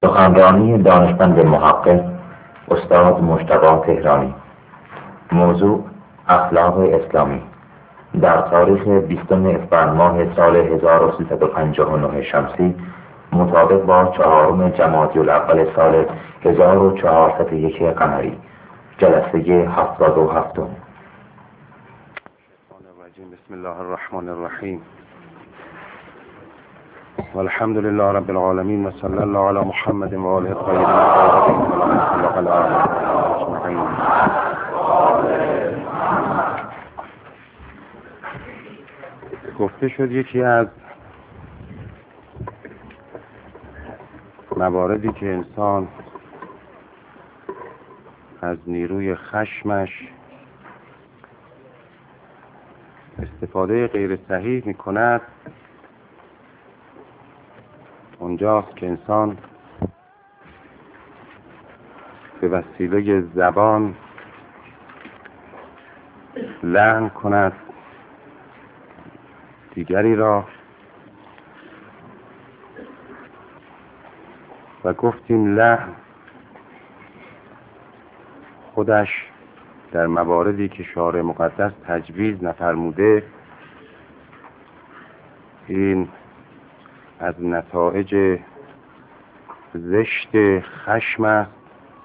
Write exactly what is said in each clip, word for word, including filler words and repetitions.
سخنرانی دانشمند محقق استاد مجتبی تهرانی. موضوع اخلاق اسلامی در تاریخ بیستم اسفند ماه سال هزار و سیصد و پنجاه و نه شمسی مطابق با چهارم جمادی الاول سال هزار و چهارصد و یک قمری، جلسه هفتاد و هفتم. بسم الله الرحمن الرحیم. والحمد لله رب العالمین و صلی الله علی محمد و آله الطاهرین الطاهرین. گفته شد یکی از مواردی که انسان از نیروی خشمش استفاده غیر صحیح می کند اونجاست که انسان به وسیله زبان لعن کند دیگری را. و گفتیم لعن خودش در مواردی که شارع مقدس تجویز نفرموده، این از نتایج زشت خشم است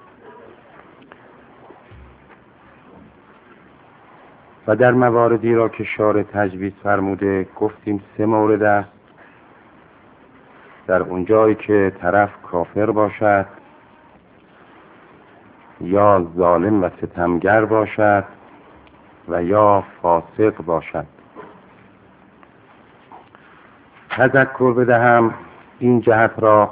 و در مواردی را که شارع تجویز فرموده گفتیم سه مورد است. در اونجایی که طرف کافر باشد یا ظالم و ستمگر باشد و یا فاسق باشد. تذکر بدهم این جهت را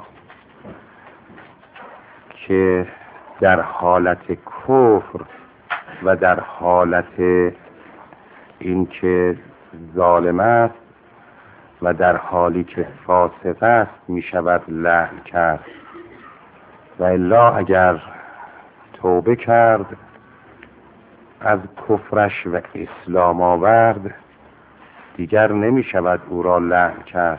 که در حالت کفر و در حالت اینکه ظالم است و در حالی که فاسق است می شود لعن کرد، و الا اگر توبه کرد از کفرش و اسلام آورد دیگر نمی شود او را لعن کرد.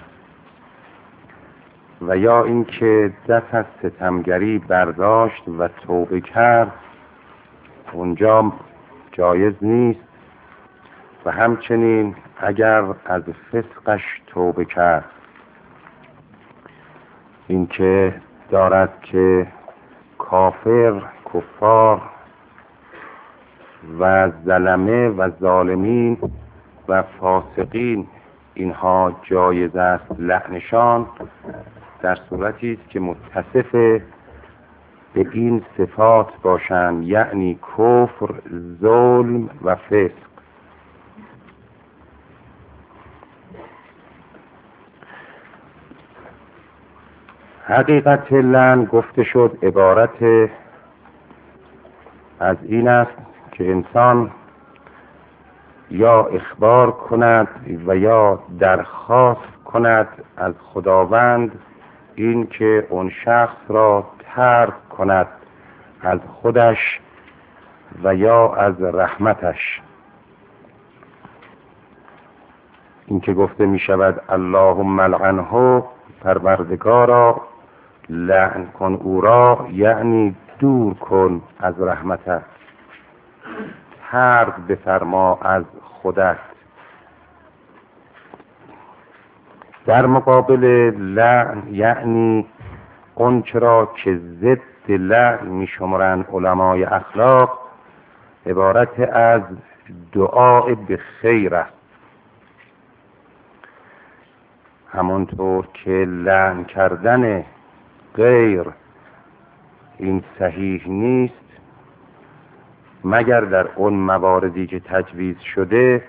و یا اینکه دست از ستمگری برداشت و توبه کرد اونجا جایز نیست. و همچنین اگر از فسقش توبه کرد، اینکه دارد که کافر، کفار و ظلمه و ظالمین و فاسقین اینها جایز است لعنشان در صورتی است که متصف به این صفات باشند، یعنی کفر، ظلم و فسق. حقیقت لعن گفته شد عبارت از این است که انسان یا اخبار کند و یا درخواست کند از خداوند این که اون شخص را ترک کند از خودش و یا از رحمتش. این که گفته می شود اللهم لعنه، پروردگارا لعن کن او را، یعنی دور کن از رحمتت، طرد بفرما از خودت. در مقابل لعن یعنی آنچه را که ضد لعن می شمرند علمای اخلاق عبارت از دعای به خیر است. همونطور که لعن کردن غیر این صحیح نیست مگر در اون مواردی که تجویز شده،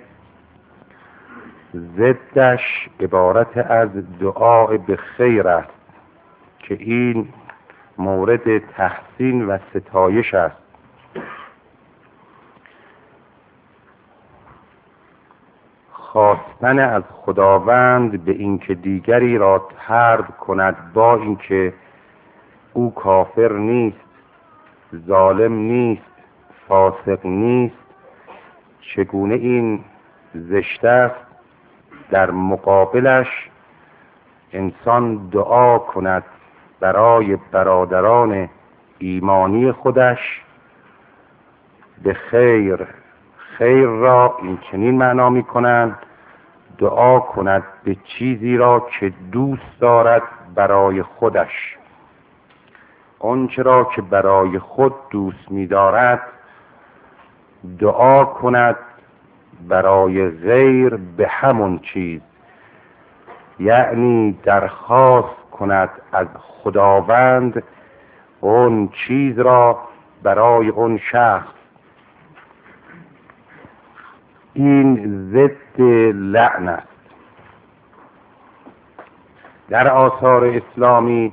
ضدش عبارت از دعای به خیر است که این مورد تحسین و ستایش است. خواستن از خداوند به اینکه دیگری را طرد کند با اینکه او کافر نیست، ظالم نیست، فاسق نیست، چگونه این زشت است؟ در مقابلش انسان دعا کند برای برادران ایمانی خودش به خیر، خیر را این چنین معنا می کنند دعا کند به چیزی را که دوست دارد برای خودش. آنچه را که برای خود دوست می دارد دعا کند برای غیر به همون چیز، یعنی درخواست کند از خداوند اون چیز را برای اون شخص. این ضد لعن است. در آثار اسلامی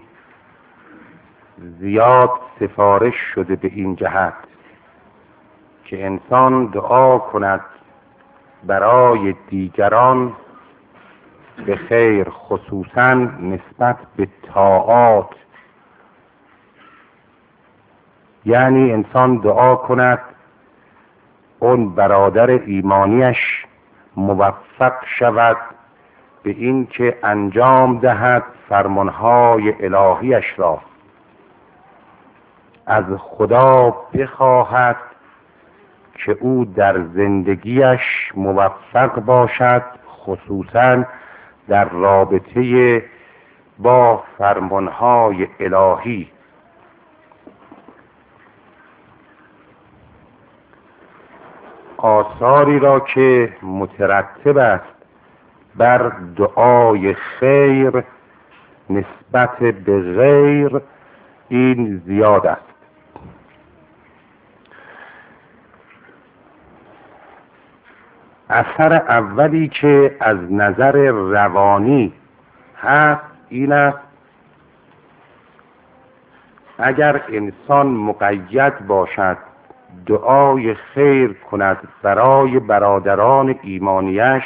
زیاد سفارش شده به این جهت که انسان دعا کند برای دیگران به خیر، خصوصاً نسبت به طاعات، یعنی انسان دعا کند اون برادر ایمانیش موفق شود به این که انجام دهد فرمانهای الهیش را، از خدا بخواهد که او در زندگیش موفق باشد، خصوصاً در رابطه با فرمانهای الهی. آثاری را که مترتب است بر دعای خیر نسبت به غیر این زیاد است. اثر اولی که از نظر روانی هست این است اگر انسان مقید باشد دعای خیر کند برای برادران ایمانیش،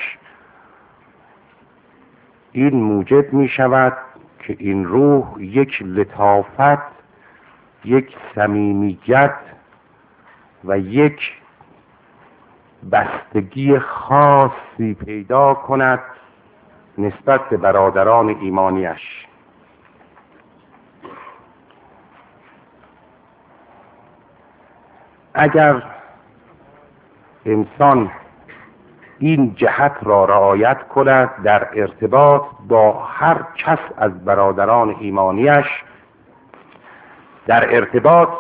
این موجب می شود که این روح یک لطافت، یک صمیمیت و یک بستگی خاصی پیدا کند نسبت به برادران ایمانیش. اگر انسان این جهت را رعایت کند در ارتباط با هر کس از برادران ایمانیش، در ارتباط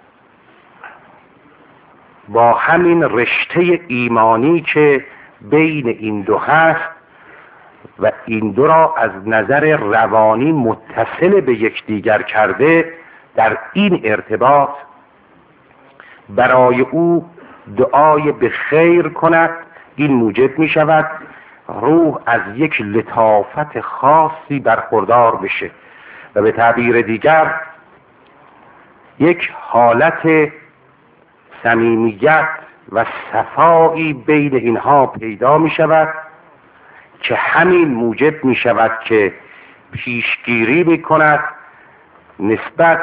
با همین رشته ایمانی که بین این دو هست و این دو را از نظر روانی متصل به یکدیگر کرده، در این ارتباط برای او دعای به خیر کند، این موجب می شود روح از یک لطافت خاصی برخوردار بشه و به تعبیر دیگر یک حالت صمیمیت و صفایی بین اینها پیدا می شود که همین موجب می شود که پیشگیری می کند نسبت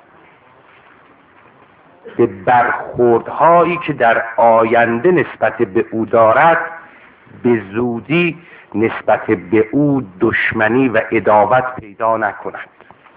به برخوردهایی که در آینده نسبت به او دارد به زودی نسبت به او دشمنی و عداوت پیدا نکند.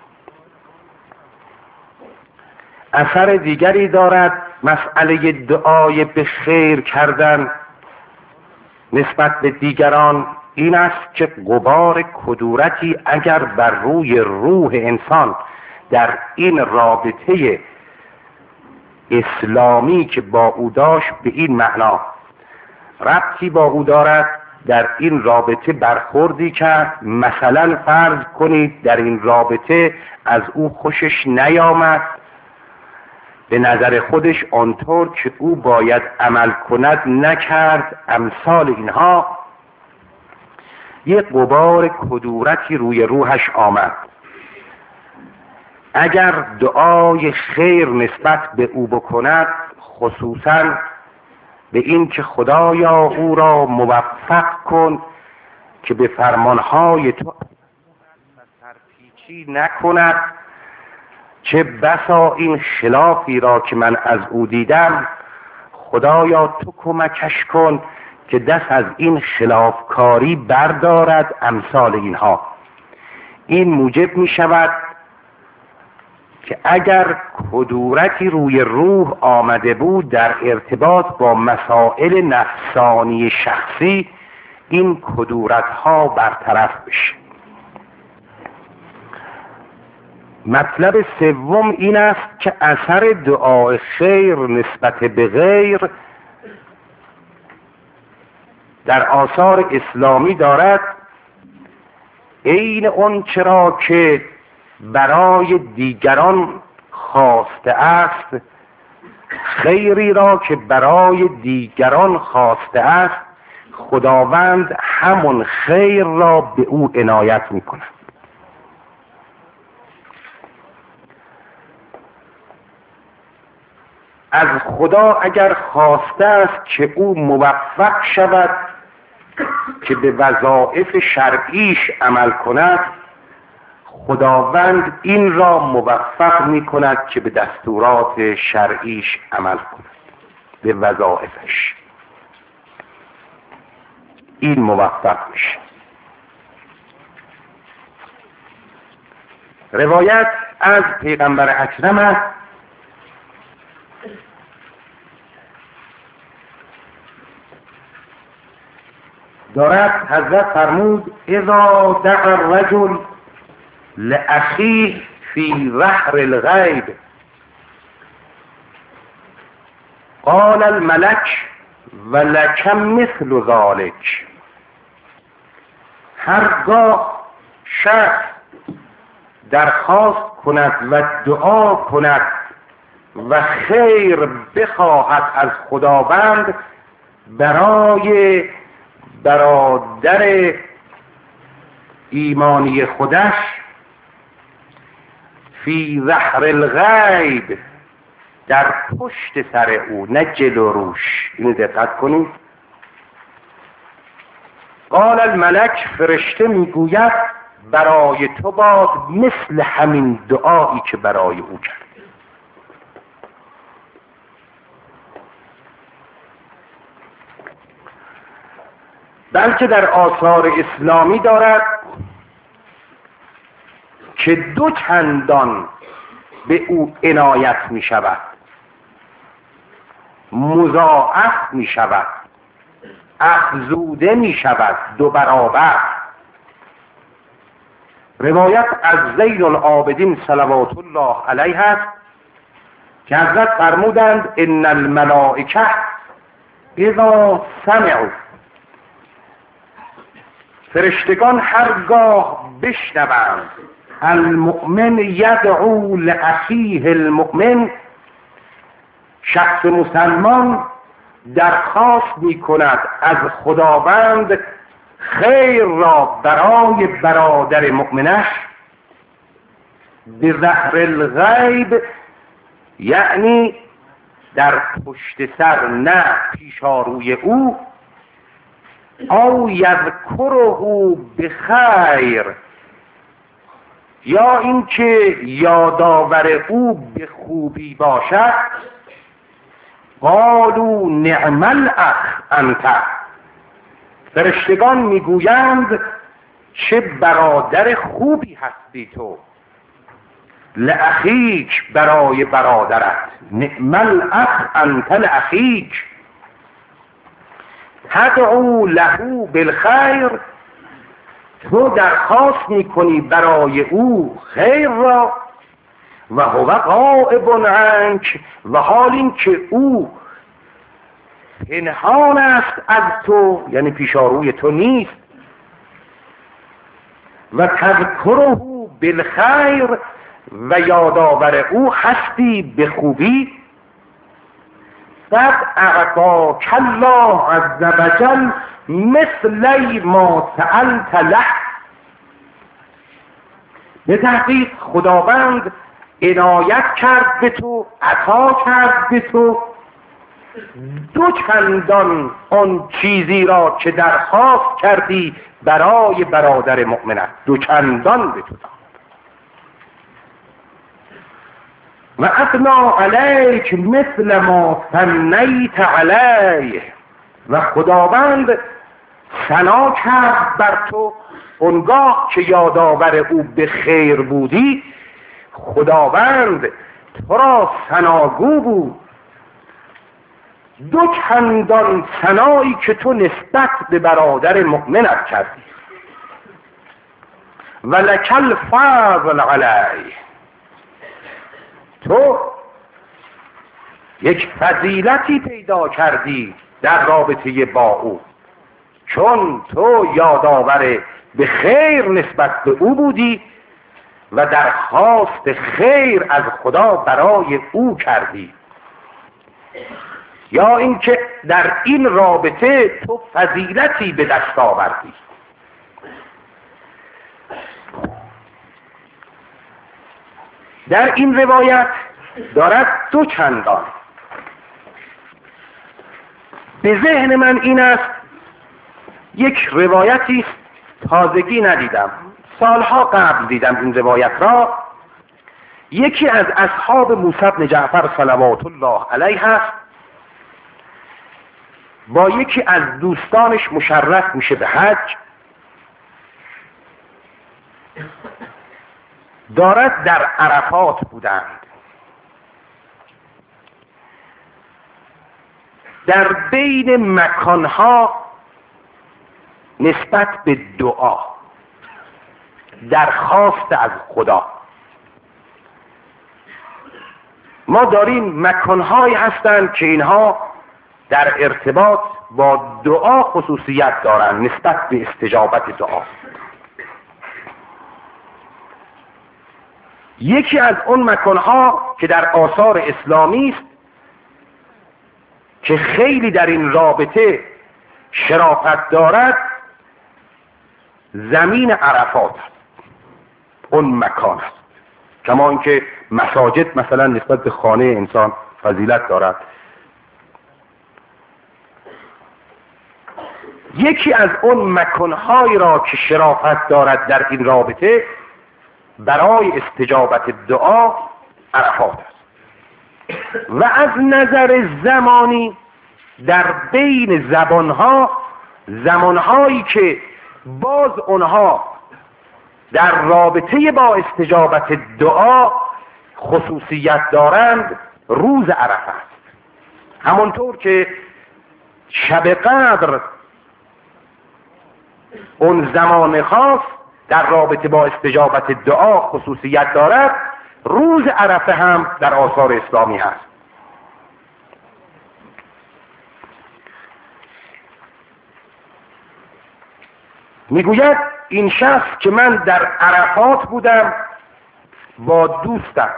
اثر دیگری دارد مسئله دعای به خیر کردن نسبت به دیگران، این است که غبار کدورتی اگر بر روی روح انسان در این رابطه اسلامی که با او داشت به این معنا ربطی با او دارد، در این رابطه برخوردی کرد، مثلا فرض کنید در این رابطه از او خوشش نیامد، به نظر خودش آنطور که او باید عمل کند نکرد، امثال اینها، یک غبار کدورتی روی روحش آمد. اگر دعای خیر نسبت به او بکند، خصوصاً به این که خدایا او را موفق کن که به فرمانهای تو سرپیچی نکند، چه بسا این خلافی را که من از او دیدم خدایا تو کمکش کن که دست از این خلافکاری بردارد، امثال اینها. این موجب می شود که اگر کدورتی روی روح آمده بود در ارتباط با مسائل نفسانی شخصی، این کدورت‌ها برطرف بشه. مطلب سوم این است که اثر دعای خیر نسبت به غیر در آثار اسلامی دارد عین اون چرا که برای دیگران خواسته است، خیری را که برای دیگران خواسته است، خداوند همون خیر را به او عنایت می‌کند. از خدا اگر خواسته است که او موفق شود که به وظایف شرعیش عمل کند، خداوند این را موفق می کند که به دستورات شرعیش عمل کند، به وظایفش این موفق میشه. روایت از پیغمبر اکرم است دارد حضرت فرمود اذا دعا الرجل لأخیه فی ظهر الغیب قال الملک ولک مثل ذلک. هرگاه شخص درخواست کند و دعا کند و خیر بخواهد از خداوند برای برادر ایمانی خودش فی ظهر الغیب، در پشت سر او نه جلو روش، اینو دقت کنید. قال الملک، فرشته میگوید برای تو باد مثل همین دعایی که برای او کرد. بلکه در آثار اسلامی دارد که دو چندان به او عنایت می شود، مضاعف می شود، افزوده می شود، دو برابر. روایت از زین العابدین صلوات الله علیه است که حضرت فرمودند ان الملائکه اذا سمعوا، فرشتگان هرگاه بشنوند المؤمن یدعو لاخیه المؤمن، شخص مسلمان درخواست می کند از خداوند خیر را برای برادر مؤمنش به ظهر الغیب، یعنی در پشت سر نه پیشاروی او، او یذکره بخیر، یا اینکه یادآور او به خوبی باشد، قالوا نعم الاخ انت، فرشتگان میگویند چه برادر خوبی هستی تو، لاخیک، برای برادرت، نعم الاخ انت لاخیک، تدعو له بالخیر، تو درخواست میکنی برای او خیر را، و هو غائب عنک، و حال این که او پنهان است از تو، یعنی پیشاروی تو نیست، و تذکره بالخیر، و یادآور او هستی به خوبی، قد اعطاک الله عز وجل مثل ما سألت له، به تحقیق خداوند عنایت کرد به تو، عطا کرد به تو دو چندان آن چیزی را که درخواست کردی برای برادر مؤمنت، دو چندان به تو داد. و اثنا علیک مثل ما ثنیت علیه، و خداوند ثنا کرد بر تو اونگاه که یادآور او به خیر بودی، خداوند تو را ثناگو بود، دو چندان ثنایی که تو نسبت به برادر مؤمنت کردی. ولکل فضل علیه، تو یک فضیلتی پیدا کردی در رابطه با او، چون تو یادآور به خیر نسبت به او بودی و درخواست خیر از خدا برای او کردی، یا اینکه در این رابطه تو فضیلتی به دست آوردی. در این روایت دارد دو چندان. به ذهن من این است، یک روایتی تازگی ندیدم، سالها قبل دیدم این روایت را. یکی از اصحاب موسی بن جعفر صلوات الله علیه است، با یکی از دوستانش مشرف میشه به حج. دارد در عرفات بودند، در بین مکانها نسبت به دعا، درخواست از خدا. ما داریم مکانهایی هستند که اینها در ارتباط با دعا خصوصیت دارند نسبت به استجابت دعا. یکی از اون مکانها که در آثار اسلامی است که خیلی در این رابطه شرافت دارد، زمین عرفات است. اون مکان است، کما اینکه مساجد مثلا نسبت به خانه انسان فضیلت دارد. یکی از اون مکانهایی را که شرافت دارد در این رابطه برای استجابت دعا عرفات است. و از نظر زمانی در بین زبانها، زمانهایی که باز اونها در رابطه با استجابت دعا خصوصیت دارند، روز عرفه است. همونطور که شب قدر اون زمان خاص در رابطه با استجابت دعا خصوصیت دارد، روز عرفه هم در آثار اسلامی هست. میگوید این شخص که من در عرفات بودم با دوستم،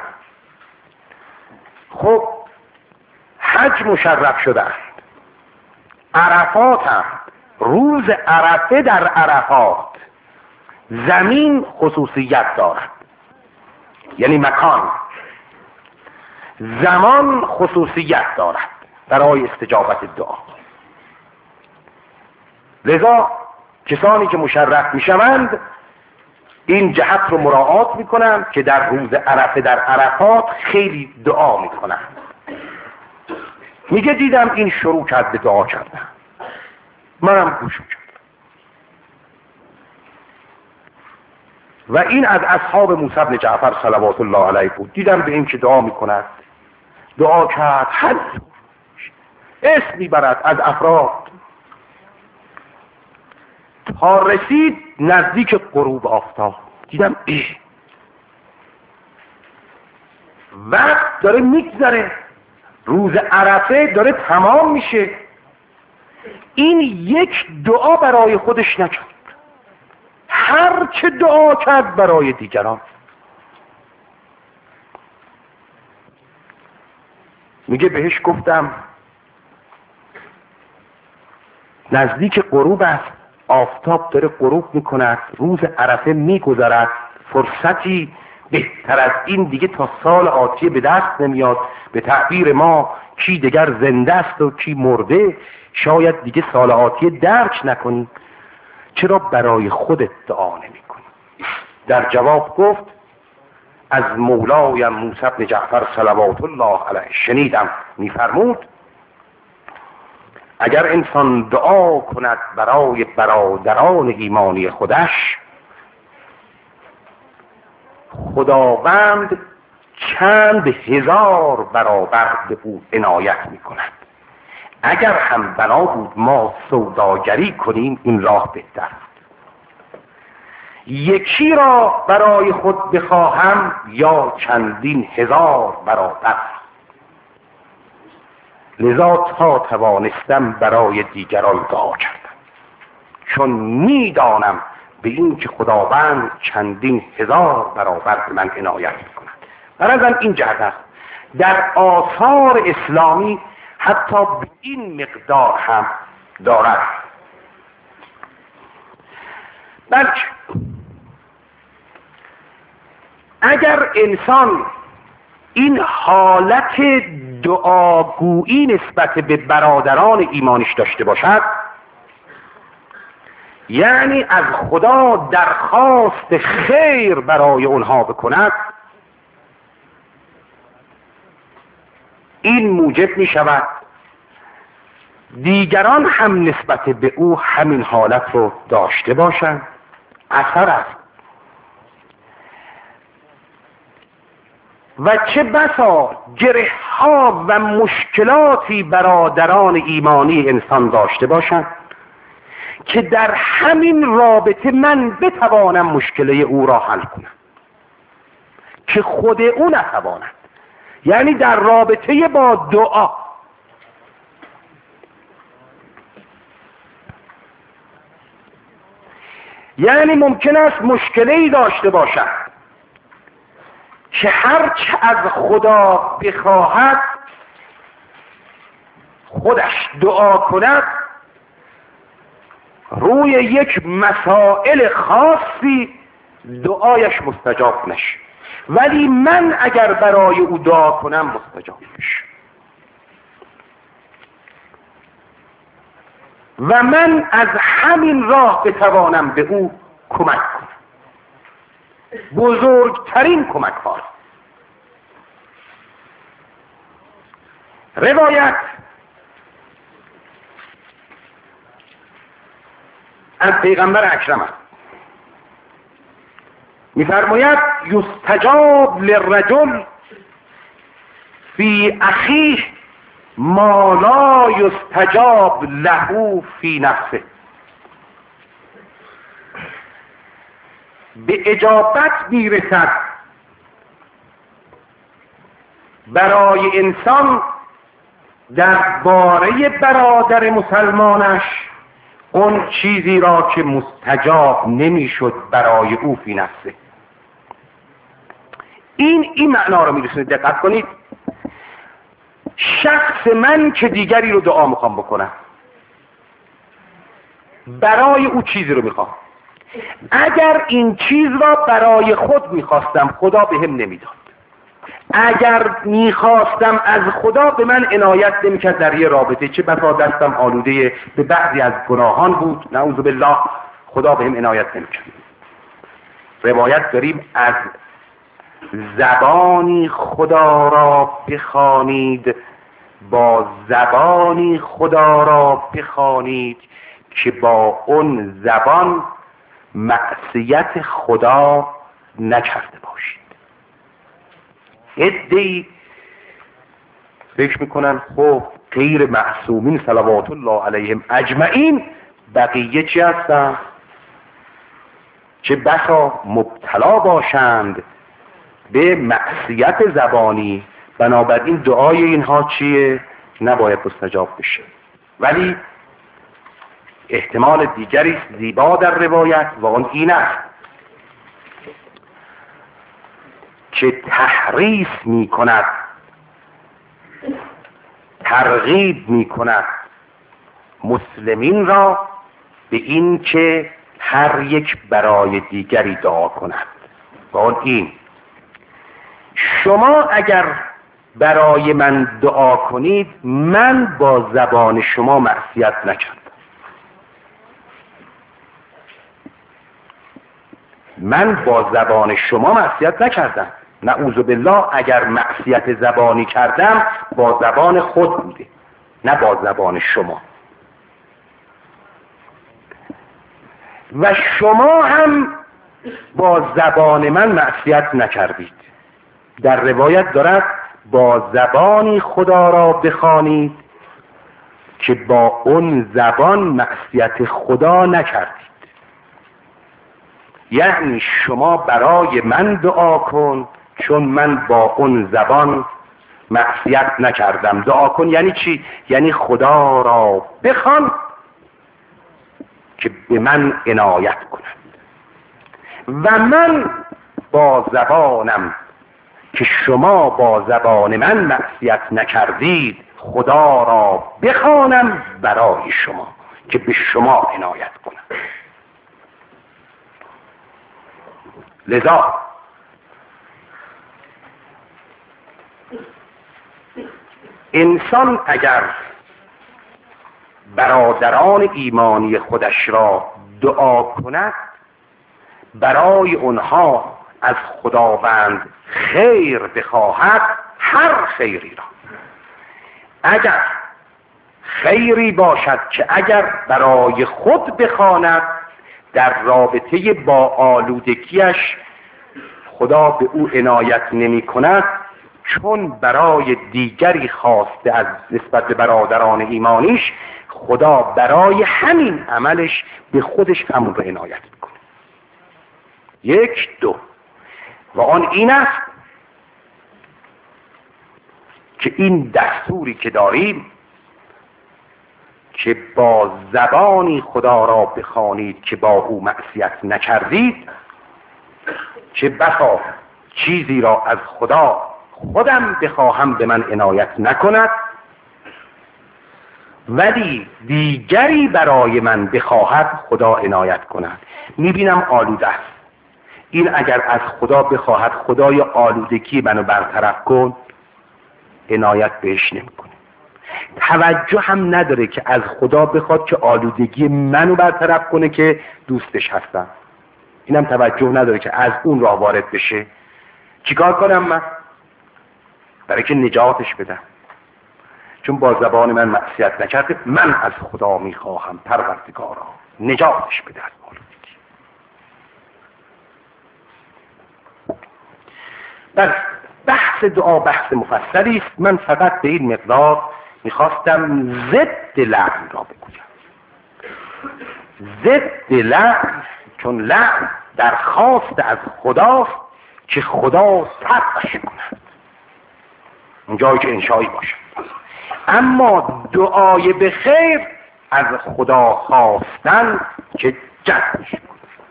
خب حج مشرف شدند، عرفات هم، روز عرفه در عرفات زمین خصوصیت دارد، یعنی مکان، زمان خصوصیت دارد برای استجابت دعا. لذا کسانی که مشرف میشوند این جهت رو مراعات میکنند که در روز عرفه در عرفات خیلی دعا میکنند. میگه دیدم این شروع کرد به دعا کردن، منم گوش میکردم. و این از اصحاب موسی بن جعفر صلوات الله علیه بود. دیدم به این که دعا میکند، دعا کرد، هر اسم میبرد از افراد تا رسید نزدیک غروب آفتاب. دیدم ای وقت داره میگذره، روز عرفه داره تمام میشه، این یک دعا برای خودش نکرد، هر چه دعا کرد برای دیگران. میگه بهش گفتم نزدیک غروب است، آفتاب داره غروب میکند، روز عرفه میگذرد، فرصتی بهتر از این دیگه تا سال آتی به دست نمیاد. به تعبیر ما کی دیگر زنده است و کی مرده، شاید دیگه سال آتی درک نکنی، چرا برای خودت دعا نمی کنی؟ در جواب گفت از مولایم موسی بن جعفر صلوات الله علیه شنیدم میفرمود اگر انسان دعا کند برای برادران ایمانی خودش، خداوند چند هزار برابر به او عنایت می کند. اگر هم بنا بود ما سوداگری کنیم این راه بهتر است. یکی را برای خود بخواهم یا چندین هزار برابر، لذا تا توانستم برای دیگران دعا کردم، چون میدانم به این که خداوند چندین هزار برابر به من عنایت میکند. برازم این جهت است در آثار اسلامی حتی به این مقدار هم دارد. بلکه اگر انسان این حالت دعاگویی نسبت به برادران ایمانیش داشته باشد، یعنی از خدا درخواست خیر برای اونها بکند، این موجب می شود دیگران هم نسبت به او همین حالت رو داشته باشند. اثر است. و چه بسا گره ها و مشکلاتی برادران ایمانی انسان داشته باشند که در همین رابطه من بتوانم مشکل او را حل کنم که خود او نتواند، یعنی در رابطه با دعا. یعنی ممکن است مشکلی داشته باشد که هرچه از خدا بخواهد خودش دعا کند روی یک مسائل خاصی دعایش مستجاب نشه، ولی من اگر برای او دعا کنم مستجاب میشه و من از همین راه بتوانم به او کمک کنم. بزرگترین کمک ها. روایت از پیغمبر اکرم است، می‌فرماید یستجاب للرجل فی اخیه ما لا یستجاب له فی نفسه. به اجابت میرسد برای انسان درباره برادر مسلمانش اون چیزی را که مستجاب نمیشد برای او فی نفسه. این این معنا رو میرسونه. دقت کنید، شخص من که دیگری رو دعا میخوام بکنم، برای او چیزی رو میخوام، اگر این چیز را برای خود میخواستم خدا به هم نمیداد، اگر میخواستم از خدا به من عنایت نمیکرد در یه رابطه، چه بسا دستم آلوده به بعضی از گناهان بود، نعوذ بالله، خدا به هم عنایت نمیکرد. روایت داریم از زبانی خدا را بخوانید با زبانی خدا را بخوانید که با اون زبان معصیت خدا نکرده باشید. عده‌ای فکر میکنن خب غیر معصومین صلوات الله علیهم اجمعین بقیه چی هستن؟ چه بسا مبتلا باشند به معصیت زبانی، بنابراین دعای اینها چیه؟ نباید مستجاب بشه. ولی احتمال دیگری زیبا در روایت و اون این است که تحریص می کند، ترغیب می کند مسلمین را به این که هر یک برای دیگری دعا کند. و اون این: شما اگر برای من دعا کنید من با زبان شما معصیت نکردم، من با زبان شما معصیت نکردم، نعوذ بالله اگر معصیت زبانی کردم با زبان خود بوده نه با زبان شما. و شما هم با زبان من معصیت نکردید. در روایت دارد با زبانی خدا را بخوانید که با اون زبان معصیت خدا نکردید. یعنی شما برای من دعا کن چون من با اون زبان معصیت نکردم. دعا کن یعنی چی؟ یعنی خدا را بخوان که به من عنایت کند و من با زبانم که شما با زبان من معصیت نکردید خدا را بخوانم برای شما که به شما عنایت کنم. لذا انسان اگر برادران ایمانی خودش را دعا کند برای اونها از خداوند خیر بخواهد، هر خیری را، اگر خیری باشد که اگر برای خود بخواند در رابطه با آلودگیش خدا به او عنایت نمی کند، چون برای دیگری خواسته از نسبت به برادران ایمانیش خدا برای همین عملش به خودش همون رو عنایت میکنه. یک دو و آن این است که این دستوری که داریم که با زبانی خدا را بخوانید که با او معصیت نکردید، چه بسا چیزی را از خدا خودم بخواهم به من عنایت نکند ولی دیگری برای من بخواهد خدا عنایت کند. میبینم آلوده است، این اگر از خدا بخواهد خدای آلودگی منو برطرف کن، عنایت بهش نمیکنه. توجه هم نداره که از خدا بخواد که آلودگی منو برطرف کنه که دوستش هستم، اینم توجه نداره که از اون راه وارد بشه. چیکار کنم من؟ برای که نجاتش بدم، چون با زبان من معصیت نکرده، من از خدا میخواهم پروردگارا نجاتش بده از آلودگی. بله، بحث دعا بحث مفصلی است. من فقط به این مقدار میخواستم ضد لعن را بگویم. ضد لعن، چون لعن درخواست از خداست که خدا طبعش کند اونجایی که انشایی باشه، اما دعای به خیر از خدا خواستن که جذبش کند.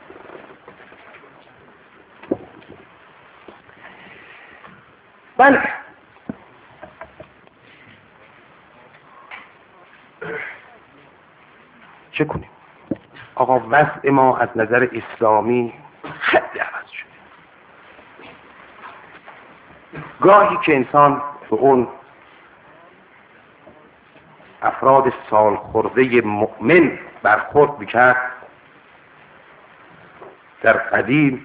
بله، چه کنیم؟ آقا وضع ما از نظر اسلامی خیلی عوض شده. گاهی که انسان به اون افراد سال خورده مؤمن برخورد میکرد در قدیم،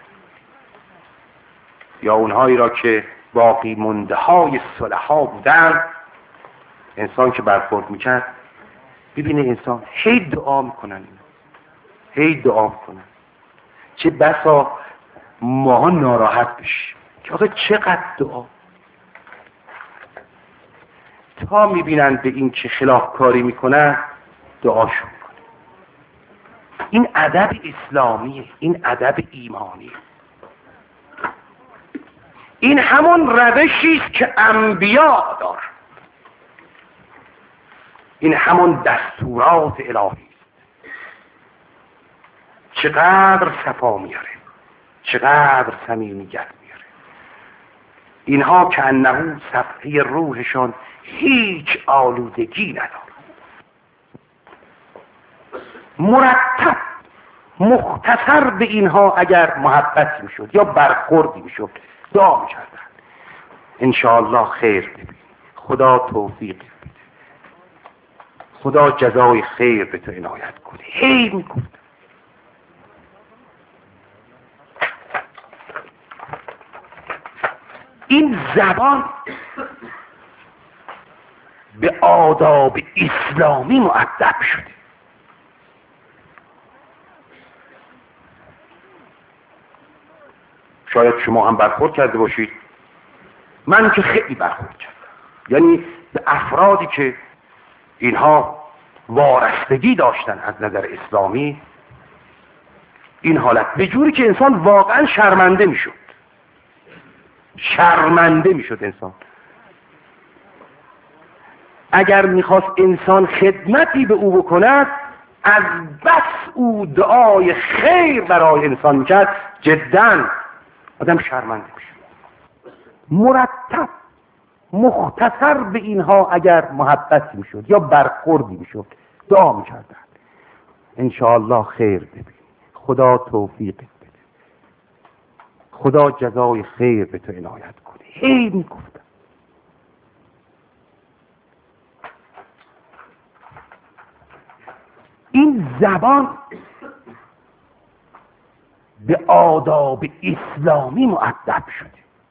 یا اونهایی را که باقی مونده های صلحا بودن، انسان که برخورد میکرد ببینه انسان هی دعا میکنن، هی دعا میکنن. چه بسا ماها ناراحت بشیم که آقا چقدر دعا، تا میبینن به این که خلاف کاری میکنن دعاشون میکنن. این ادب اسلامیه، این ادب ایمانیه. این همون روشی است که انبیا دارن، این همون دستورات الهی است. چقدر صفا میاره، چقدر صمیمیت میاره. اینها که انه صفحه روحشون هیچ آلودگی نداره، مرتب مختصر به اینها اگر محبت میشد یا برخوردی میشد دعا میکردن انشاءالله خیر ببین، خدا توفیق بده، خدا جزای خیر به تو عنایت کنه. هی میگفت. این زبان به آداب اسلامی مؤدب شده. شاید شما هم برخورد کرده باشید من که خیلی برخورد کردم، یعنی به افرادی که اینها وارستگی داشتن از نظر اسلامی، این حالت به جوری که انسان واقعا شرمنده میشد، شرمنده میشد انسان. اگر میخواست انسان خدمتی به او بکند، از بس او دعای خیر برای انسان میکرد، جدا آدم شرمنده میشد. مرتب مختصر به اینها اگر محبت میشد یا برخوردی میشد، دعا میکردن انشاءالله خیر ببین، خدا توفیق بده، خدا جزای خیر به تو عنایت کنه. هی میگفتن. این زبان به آداب اسلامی مؤدب شده.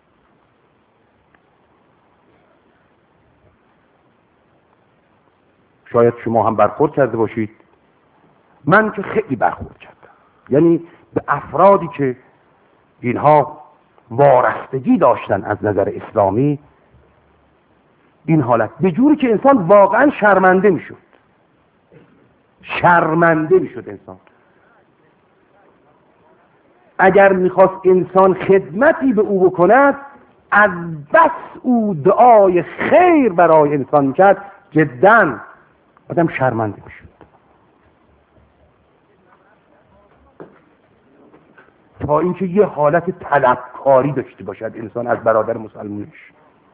شاید شما هم برخورد کرده باشید، من که خیلی برخورد کردم، یعنی به افرادی که اینها وارستگی داشتن از نظر اسلامی، این حالت به جوری که انسان واقعا شرمنده میشد، شرمنده میشد انسان. اگر میخواست انسان خدمتی به او بکند، از بس او دعای خیر برای انسان میکرد، جدا آدم شرمنده میشد. تا اینکه یه حالت طلبکاری داشته باشد انسان از برادر مسلمانش.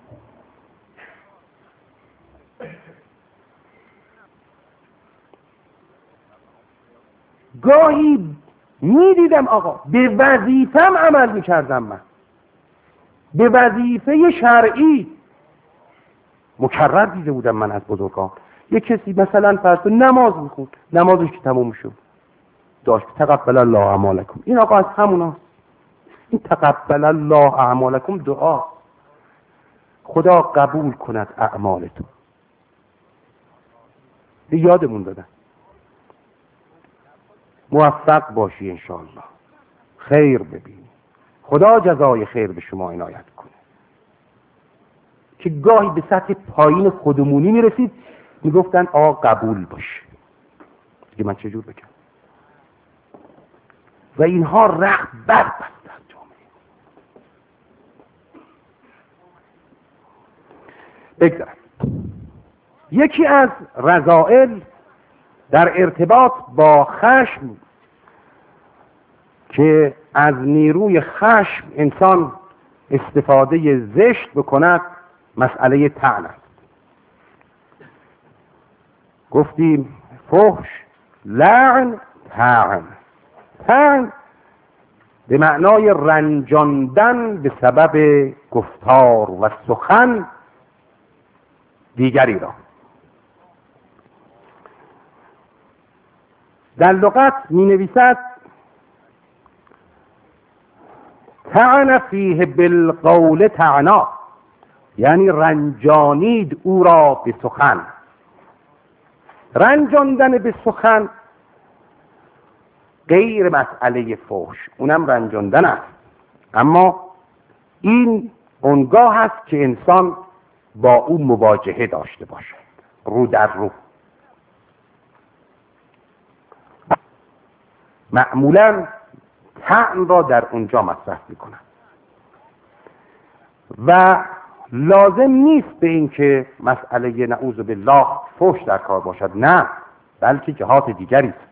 گاهی میدیدم آقا به وظیفم عمل میکردم، من به وظیفه شرعی مکرر دیده بودم من از بزرگان. یه کسی مثلا فرض نماز میخوند، نمازش که تموم شد داشت تقبل الله اعمالکم، این آقا از هموناست. این تقبل الله اعمالکم دعا، خدا قبول کند اعمالتون. یادمون دادن. موفق باشی انشاءالله، خیر ببینی، خدا جزای خیر به شما عنایت کنه. که گاهی به سطح پایین خودمونی میرسید، میگفتن آقا قبول باشه. دیگه من چجور بکنم؟ و اینها رخت بربست در جامعه. بگذارم یکی از رذائل در ارتباط با خشم که از نیروی خشم انسان استفاده زشت بکند، مسئله طعن است. گفتیم فحش، لعن، طعن. طعن به معنای رنجاندن به سبب گفتار و سخن دیگری را. در لغت می نویسد طعن فیه بالقول طعنا، یعنی رنجانید او را به سخن. رنجاندن به سخن غیر مسئله فحش، اونم رنجاندن است، اما این اونگاه است که انسان با او مواجهه داشته باشد، رو در رو. معمولا طعن را در اونجا مطرح میکنن و لازم نیست به این که مسئله نعوذ بالله فحش در کار باشد، نه، بلکه جهات دیگری است.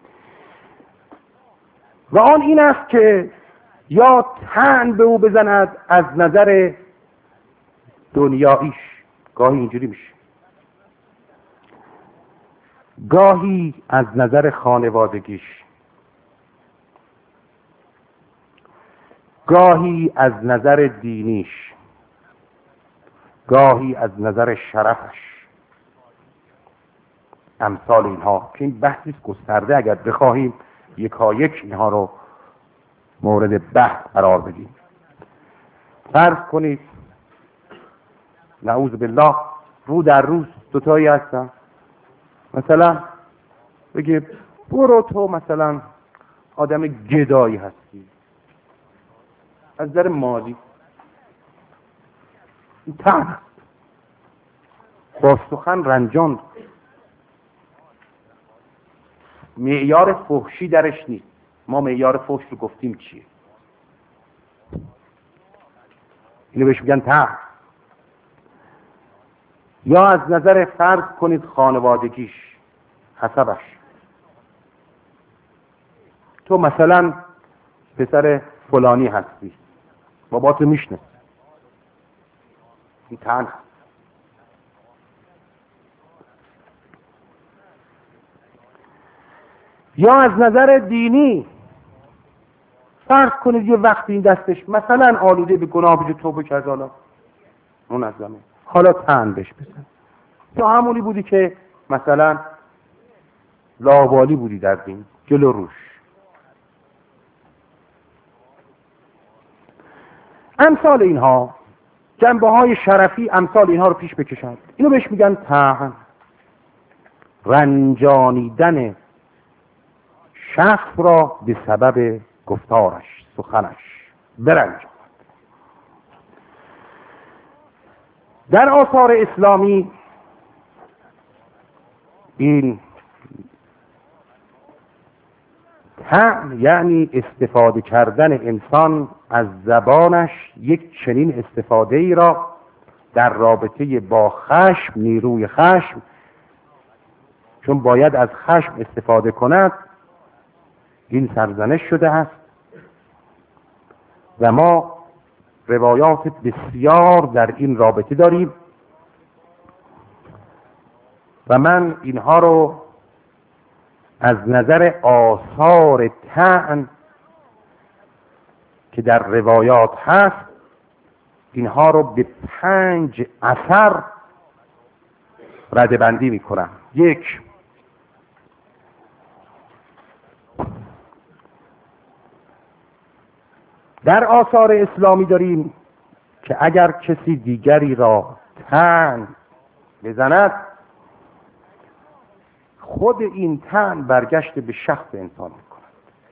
و آن این است که یا طعن به او بزند از نظر دنیاییش، گاهی اینجوری میشه، گاهی از نظر خانوادگیش، گاهی از نظر دینیش، گاهی از نظر شرفش، امثال اینها که این بحثی گسترده، اگر بخواهیم یکایک اینها رو مورد بحث قرار بدیم. فرض کنید نعوذ بالله رو در روز دوتایی هستن، مثلا بگه برو تو مثلا آدم گدایی هستی از نظر مالی، این طعن است. با سخن رنجان، معیار فحشی درش نیست. ما معیار فحش رو گفتیم چیه؟ اینو بهش میگن طعن. یا از نظر فرض کنید خانوادگیش، حسبش، تو مثلا پسر فلانی هستی، باباتو میشنه، این طعن هست. یا از نظر دینی فرض کنید یه وقتی این دستش مثلا آلوده به گناه بجه توبه کرد، حالا اون از زمین حالا طعن بهش بزن. یا همونی بودی که مثلا لاابالی بودی در دین، جلو روش. امثال اینها، جنبه های شرفی امثال اینها رو پیش بکشند. اینو بهش میگن طعن. رنجانیدن شخص را به سبب گفتارش، سخنش برنجاند. در آثار اسلامی این طعن یعنی استفاده کردن انسان از زبانش یک چنین استفاده ای را در رابطه با خشم، نیروی خشم، چون باید از خشم استفاده کند، این سرزنش شده است و ما روایات بسیار در این رابطه داریم و من اینها رو از نظر آثار طعن که در روایات هست، اینها رو به پنج اثر ردبندی می کنم. یک، در آثار اسلامی داریم که اگر کسی دیگری را طعن بزند، خود این طعن برگشت به شخص انسان می کند.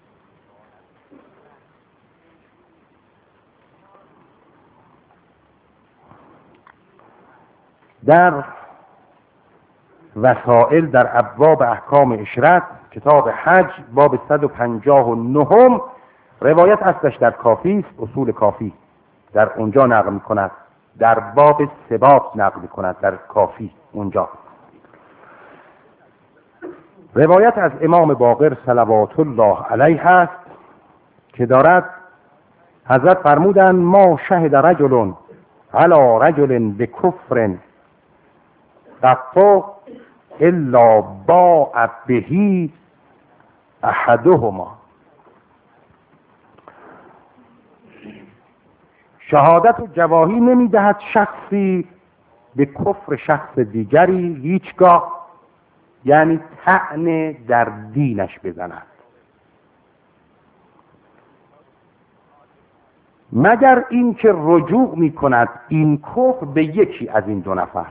در وسائل در ابواب احکام اشرت، کتاب حج، باب صد و پنجاه و نه، روایت هستش در کافی است، اصول کافی در اونجا نقل می کند، در باب سباب نقل می کند در کافی اونجا. روایت از امام باقر صلوات الله علیه است که دارد حضرت فرمودند ما شهد رجل علی رجل بکفر قط الا باع به احدهما. شهادت و گواهی نمیدهد شخصی به کفر شخص دیگری هیچگاه، یعنی طعن در دینش بزند، مگر اینکه رجوع می کند این کفر به یکی از این دو نفر.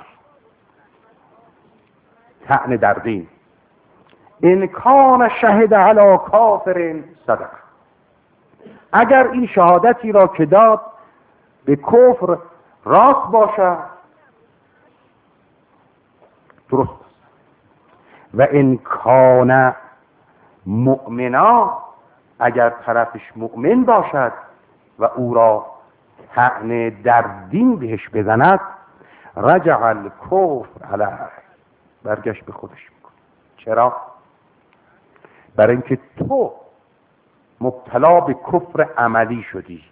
طعن در دین. ان کان شهد علی کافر صدق. اگر این شهادتی را که داد به کفر راست باشد، درست. و ان کان مؤمنا، اگر طرفش مؤمن باشد و او را طعن در دین بهش بزند، رجع الکفر علیه، برگشت به خودش میکنه. چرا؟ برای اینکه تو مبتلا به کفر عملی شدی.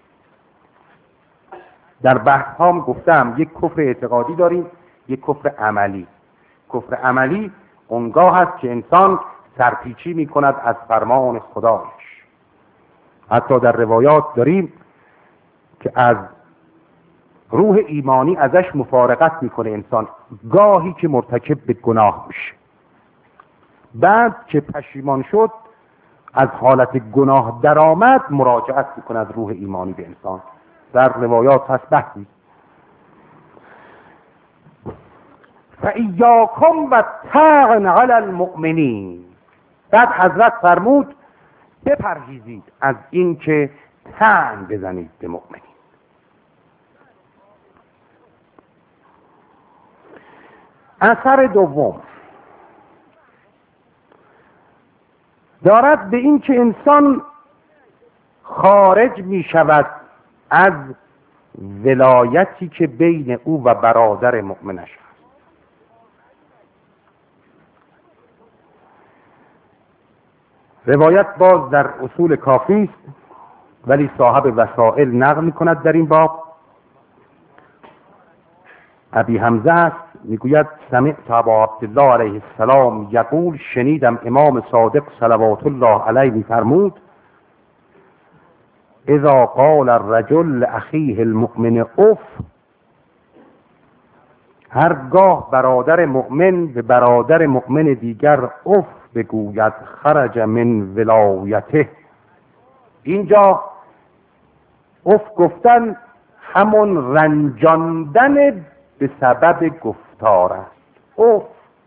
در بحث هم گفتم یک کفر اعتقادی داریم، یک کفر عملی. کفر عملی اونگاه هست که انسان سرپیچی می کند از فرمان خدایش. حتی در روایات داریم که از روح ایمانی ازش مفارقت میکنه انسان، گاهی که مرتکب به گناه میشه، بعد که پشیمان شد از حالت گناه درآمد مراجعت میکنه از روح ایمانی به انسان. در روایات هست بحثی. فَإِيَّاكُمْ وَالطَّعْنَ عَلَى الْمُؤْمِنِينَ. بعد حضرت فرمود بپرهیزید از این که طعن بزنید به مؤمنین. اثر دوم دارد به این که انسان خارج می شود از ولایتی که بین او و برادر مؤمنش است. روایت باز در اصول کافی است، ولی صاحب وسائل نقل می کند در این باب. ابی حمزه است، میگوید سمعت ابا عبدالله علیه السلام یقول، شنیدم امام صادق صلوات الله علیه میفرمود اذا قال الرجل لاخیه المؤمن اف، هرگاه برادر مؤمن به برادر مؤمن دیگر اف بگوید خرج من ولایته. اینجا اف گفتن همون رنجاندن به سبب گفتار است. اف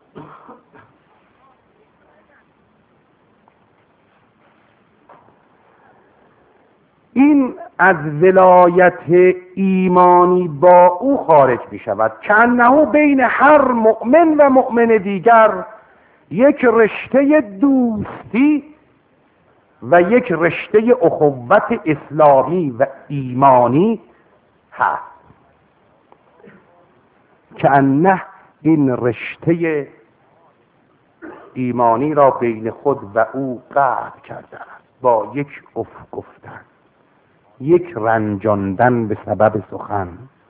این از ولایت ایمانی با او خارج می شود، که انه بین هر مؤمن و مؤمن دیگر یک رشته دوستی و یک رشته اخوت اسلامی و ایمانی هست، که انه این رشته ایمانی را بین خود و او قطع کرده است با یک اف گفتن، یک رنجاندن به سبب سخن.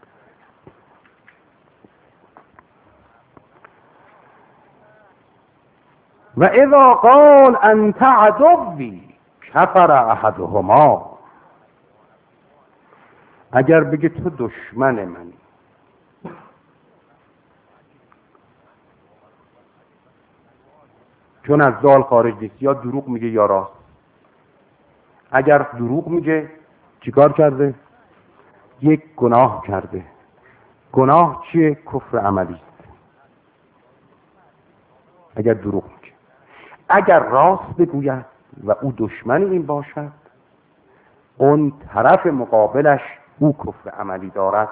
و اذا قال انت عدوی کفر احدهما، اگر بگه تو دشمن منی، چون از دال خارج نیست، یا دروغ میگه یا راست. اگر دروغ میگه چیکار کرده؟ یک گناه کرده. گناه چیه؟ کفر عملی است اگر دروغ میگه. اگر راست بگوید و او دشمن این باشد، اون طرف مقابلش او کفر عملی دارد،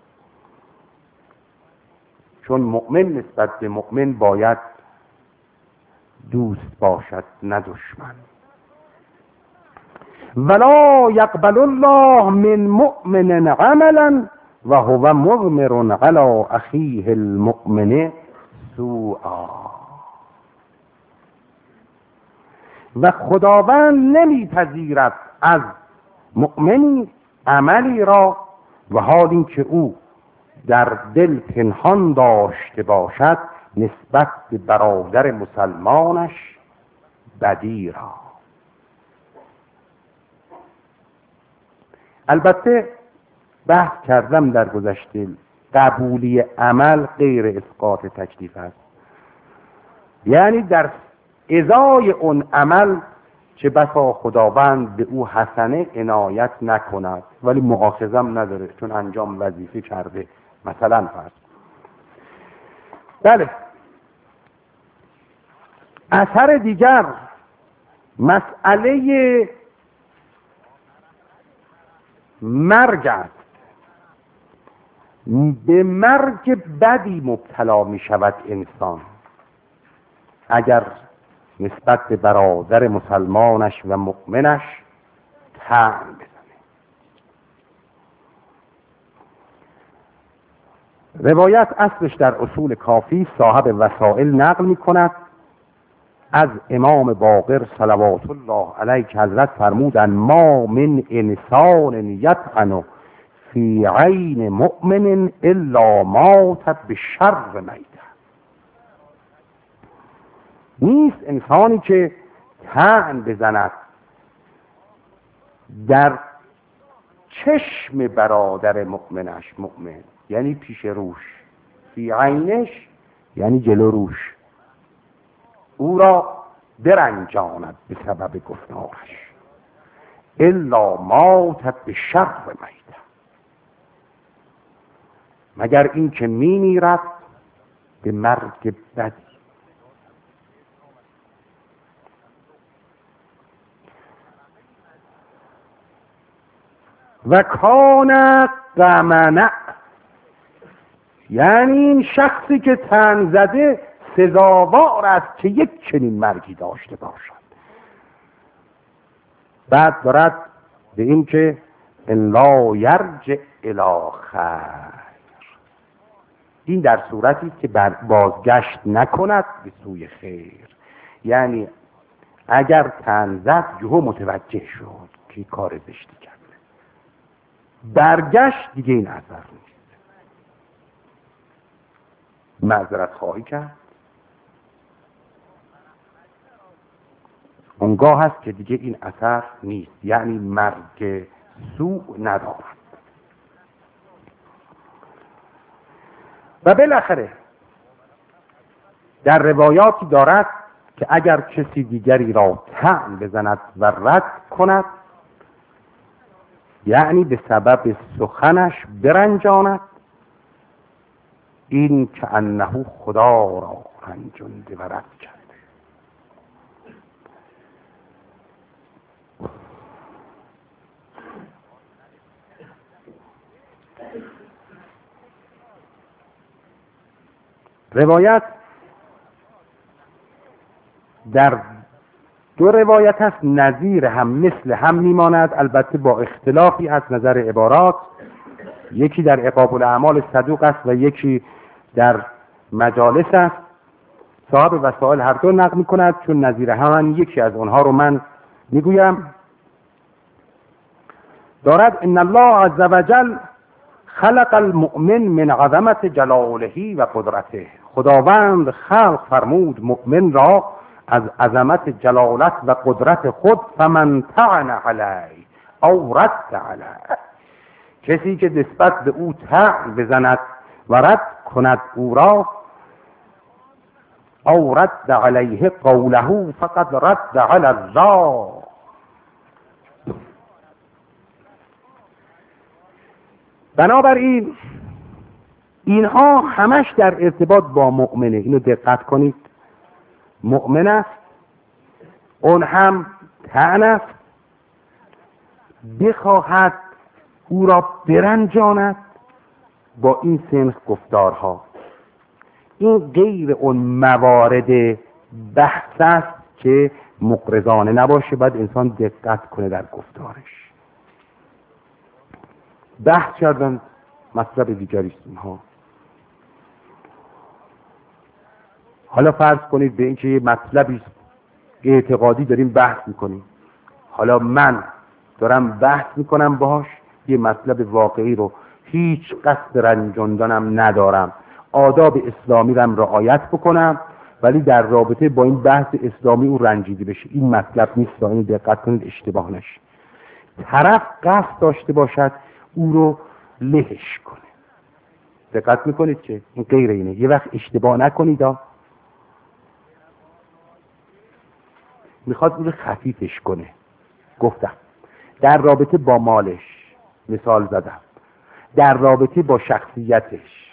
چون مؤمن نسبت به مؤمن باید دوست باشد نه دشمن. ولا یقبل الله من مؤمن عملا و هو مضمر علی اخیه المؤمن سوءا. و خداوند نمیپذیرد از مؤمنی عملی را و حال این که او در دل پنهان داشته باشد نسبت به برادر مسلمانش بدی را. البته بحث کردم در گذشته، قبولی عمل غیر اسقاط تکلیف است، یعنی در ازای اون عمل چه بسا خداوند به او حسنه عنایت نکند ولی مؤاخذم نداره چون انجام وظیفه کرده، مثلا فرض. بله. اثر دیگر مسئله مرگ است. به مرگ بدی مبتلا می شود انسان اگر نسبت به برادر مسلمانش و مؤمنش طعن بزنه. روایت اصلش در اصول کافی صاحب وسائل نقل می کند از امام باقر صلوات الله علیه که حضرت فرمودند ما من انسان یطعن فی عین مؤمن الا مات بشر میته. نیست انسانی که طعن بزند در چشم برادر مؤمنش، مؤمن یعنی پیش روش، فی عینش یعنی جلو روش، او را برنجاند به سبب گفتارش، الا مات بشر میته، مگر این که می میرد به مرگ بدی. و کان قمنع یعنی این شخصی که طعن زده سزاوار است که یک چنین مرگی داشته باشد. بعد دارد به این که ان لا یرجع الی خیر، این در صورتی که بازگشت نکند به سوی خیر. یعنی اگر طعن زد یهو متوجه شد که کار زشتی کرده، برگشت دیگه این اثر نیست، معذرت خواهی کرد، اونگاه هست که دیگه این اثر نیست، یعنی مرگ سوء ندارد. و بالاخره در روایاتی دارد که اگر کسی دیگری را طعن بزند و رد کند، یعنی به سبب سخنش برنجاند، این که انه خدا را رنجانده و رد کرده. روایت در دو روایت هست، نظیر هم مثل هم میماند، البته با اختلافی از نظر عبارات. یکی در عقاب الاعمال صدوق است و یکی در مجالس است. صاحب وسائل هر دو نقل میکند، چون نظیر هم یکی از اونها رو من میگویم. دارد ان الله عز وجل خلق المؤمن من عظمت جلاله و قدرته، خداوند خلق فرمود مؤمن را از عظمت جلالت و قدرت خود. فمن طعن علی او رد علی، کسی که نسبت به او طعن بزند و رد کند او را، او رد علیه قوله فقد رد علی الله. بنابراین اینها همش در ارتباط با مؤمنه، اینو دقت کنید. مؤمن است، اون هم طعن است، بخواهد او را برنجاند با این سنخ گفتارها. این غیر اون موارد بحث است که مقرضانه نباشه، باید انسان دقت کنه در گفتارش. بحث کردن مطلب دیگری است اینها. حالا فرض کنید به اینکه یه مطلبی اعتقادی داریم بحث میکنیم، حالا من دارم بحث میکنم باهاش، یه مطلب واقعی رو هیچ قصد رنجاندنم ندارم، آداب اسلامی رو رعایت بکنم، ولی در رابطه با این بحث اسلامی او رنجیده بشه. این مطلب نیست، این دقت کنید اشتباه نشه. طرف قصد داشته باشد او رو لهش کنه. دقت میکنید که این غیر اینه. یه وقت اشتباه نکنید، میخواد او رو خفیفش کنه. گفتم در رابطه با مالش مثال زدم، در رابطه با شخصیتش،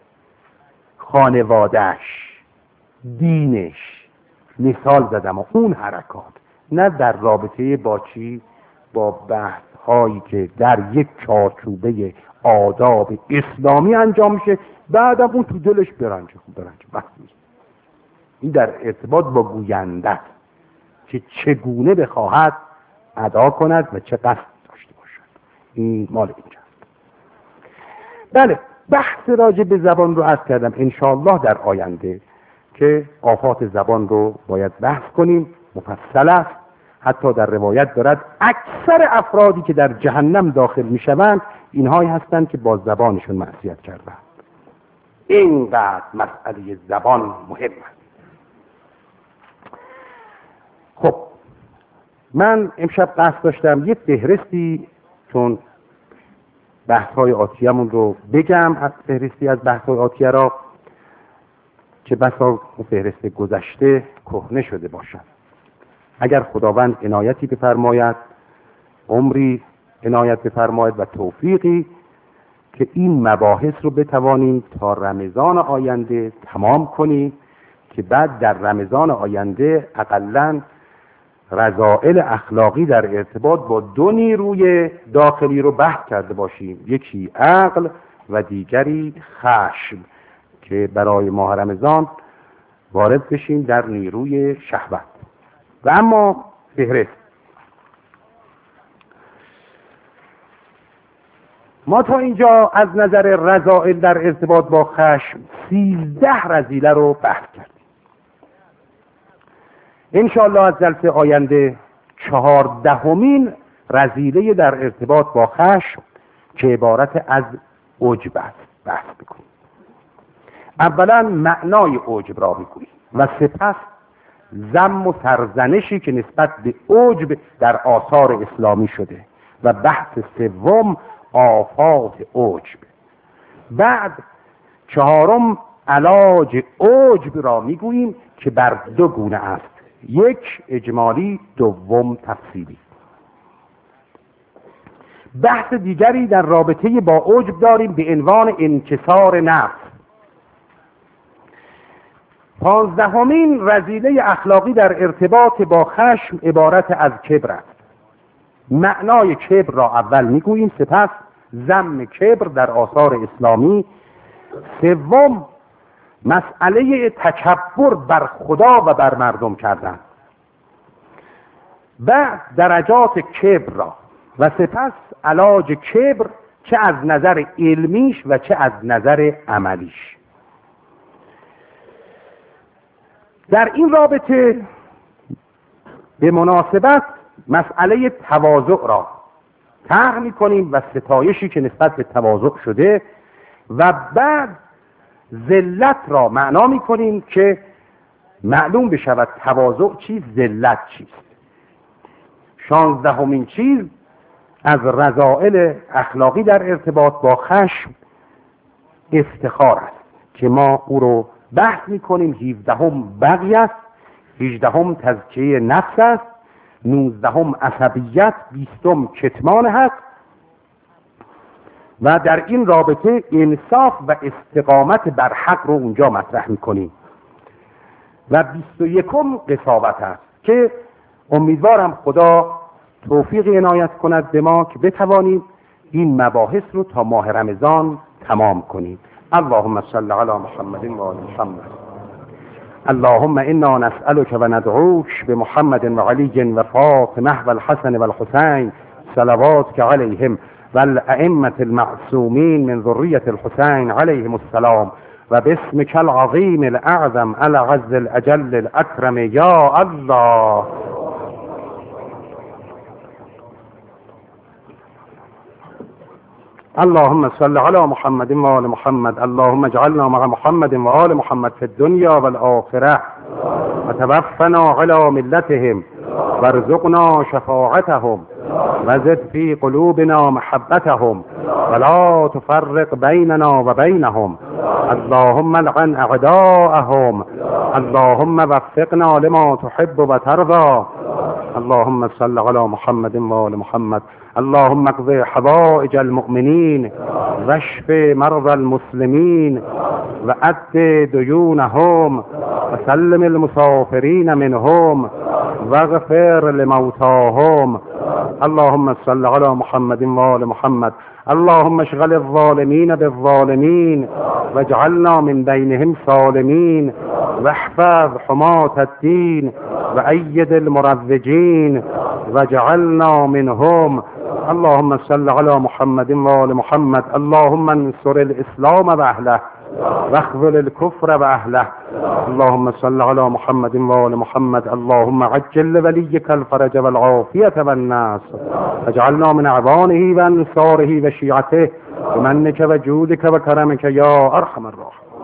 خانوادهش، دینش مثال زدم و اون حرکات، نه در رابطه با چی؟ با بحث هایی که در یک چارچوبه آداب اسلامی انجام میشه، بعدم اون تو دلش برنجه خوب برنجه بحث نیست. این در ارتباط با گوینده که چگونه بخواهد ادا کند و چه قصد داشته باشد. این مال اینجاست. بله، بحث راجع به زبان رو عرض کردم. انشاءالله در آینده که آفات زبان رو باید بحث کنیم، مفصل است. حتی در روایت دارد اکثر افرادی که در جهنم داخل میشوند اینهایی هستند که با زبانشون معصیت کردند. اینقدر مسئله زبان مهم است. خب من امشب قصد داشتم یه فهرستی، چون بحث‌های آتیه‌مون رو بگم، از فهرستی از بحث‌های آتیه را که بسا فهرست گذشته کهنه شده باشد. اگر خداوند عنایتی بفرماید، عمری عنایت بفرماید و توفیقی، که این مباحث رو بتوانیم تا رمضان آینده تمام کنیم، که بعد در رمضان آینده اقلاً رذائل اخلاقی در ارتباط با دو نیروی داخلی رو بحث کرده باشیم. یکی عقل و دیگری خشم که برای ماه رمضان وارد بشیم در نیروی شهوت. و اما فهرست، ما تا اینجا از نظر رذائل در ارتباط با خشم سیزده رذیله رو بحث کردیم. انشاءالله از جلسه آینده چهاردهمین رذیله در ارتباط با خشم که عبارت از عجب است بحث میکنیم. اولا معنای عجب را میگوییم و سپس ذم و سرزنشی که نسبت به عجب در آثار اسلامی شده و بحث سوم آفات عجب. بعد چهارم علاج عجب را میگوییم که بر دو گونه است، یک اجمالی، دوم تفصیلی. بحث دیگری در رابطه با عجب داریم به عنوان انکسار نفس. پانزدهمین رذیله اخلاقی در ارتباط با خشم عبارت از کبر است. معنای کبر را اول میگوییم، سپس ذم کبر در آثار اسلامی، سوم مسئله تکبر بر خدا و بر مردم کردن، بعد درجات کبر را و سپس علاج کبر چه از نظر علمیش و چه از نظر عملیش. در این رابطه به مناسبت مسئله تواضع را طرح می‌کنیم و ستایشی که نسبت به تواضع شده و بعد ذلت را معنا می‌کنیم که معلوم بشود تواضع چیست، ذلت چیست. شانزدهمین چیز از رذائل اخلاقی در ارتباط با خشم افتخار است که ما او رو بحث می‌کنیم. هفدهم بغی است، هجدهم تزکیه نفس است، نوزدهم عصبیت، بیستم کتمان حق و در این رابطه انصاف و استقامت بر حق رو اونجا مطرح می‌کنیم و بیست و یکم قساوت است که امیدوارم خدا توفیق عنایت کند به ما که بتوانیم این مباحث رو تا ماه رمضان تمام کنیم. اللهم صل علی محمد و آل محمد. اللهم انا نسألك و ندعوك بمحمد و علی و فاطمه و الحسن و الحسین صلواتك علیهم و الائمة المعصومین من ذریة الحسین علیهم السلام و باسمك العظیم الاعظم العز الاجل الاکرم یا الله. اللهم صل على محمد و آل محمد. اللهم اجعلنا مع محمد و آل محمد في الدنيا والآخرة وتوفنا على ملتهم وارزقنا شفاعتهم وزد في قلوبنا محبتهم ولا تفرق بيننا وبينهم. اللهم لعن أعداءهم. اللهم وفقنا لما تحب وترضى. اللهم صل على محمد و آل محمد. اللهم اقض حوائج المؤمنين واشف مرضى المسلمين وأد ديونهم وسلم المسافرين منهم واغفر لموتاهم. اللهم صل على محمد و آل محمد. اللهم اشغل الظالمين بالظالمين واجعلنا من بينهم سالمين واحفظ حماة الدين وأيد المروجين واجعلنا منهم. اللهم صل على محمد و آل محمد. اللهم انصر الإسلام وأهله واخذل الكفر وأهله. اللهم صل على محمد و آل محمد. اللهم عجل لوليك الفرج والعافية والناس. اجعلنا من أعوانه وأنصاره وشيعته بمنك وجودك وكرمك يا أرحم الراحمين.